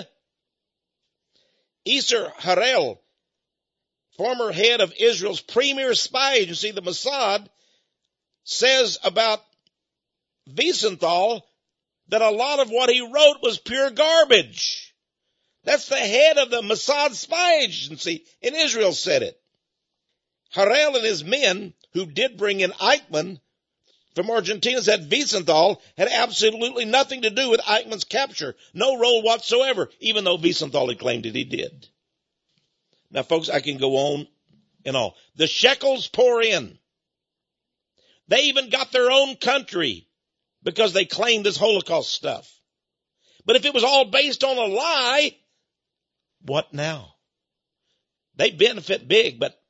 Isser Harel, former head of Israel's premier spy agency, the Mossad, says about Wiesenthal that a lot of what he wrote was pure garbage. That's the head of the Mossad spy agency in Israel said it. Harel and his men, who did bring in Eichmann from Argentina, said Wiesenthal had absolutely nothing to do with Eichmann's capture. No role whatsoever, even though Wiesenthal had claimed that he did. Now, folks, I can go on and on. The shekels pour in. They even got their own country because they claimed this Holocaust stuff. But if it was all based on a lie, what now? They benefit big, but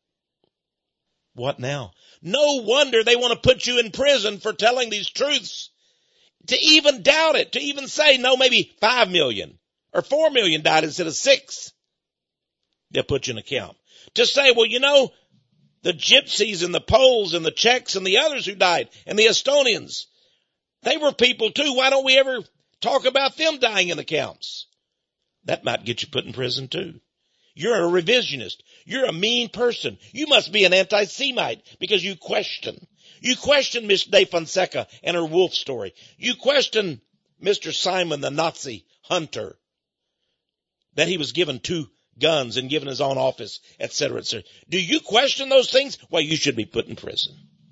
what now? No wonder they want to put you in prison for telling these truths. To even doubt it, to even say, no, maybe five million or four million died instead of six. They'll put you in a camp. To say, well, you know, the Gypsies and the Poles and the Czechs and the others who died and the Estonians, they were people too. Why don't we ever talk about them dying in the camps? That might get you put in prison too. You're a revisionist. You're a mean person. You must be an anti-Semite because you question. You question Miss De Fonseca and her wolf story. You question Mister Simon, the Nazi hunter, that he was given two guns and given his own office, et cetera, et cetera. Do you question those things? Well, you should be put in prison.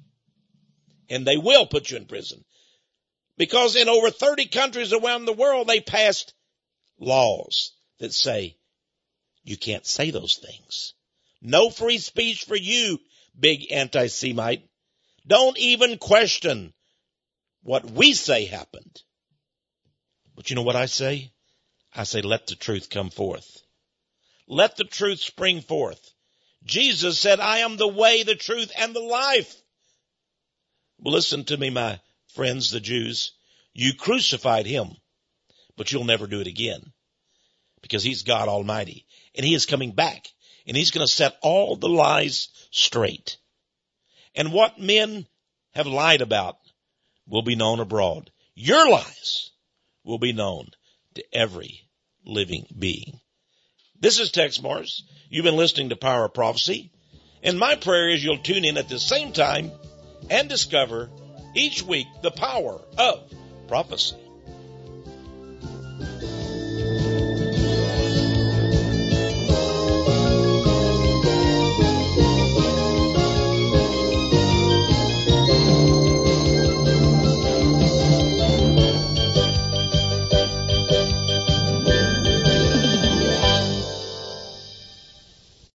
And they will put you in prison. Because in over thirty countries around the world, they passed laws that say, you can't say those things. No free speech for you, big anti-Semite. Don't even question what we say happened. But you know what I say? I say, let the truth come forth. Let the truth spring forth. Jesus said, I am the way, the truth, and the life. Well, listen to me, my friends, the Jews. You crucified him, but you'll never do it again because he's God Almighty. And he is coming back, and he's going to set all the lies straight. And what men have lied about will be known abroad. Your lies will be known to every living being. This is Tex Morris. You've been listening to Power of Prophecy. And my prayer is you'll tune in at the same time and discover each week the power of prophecy.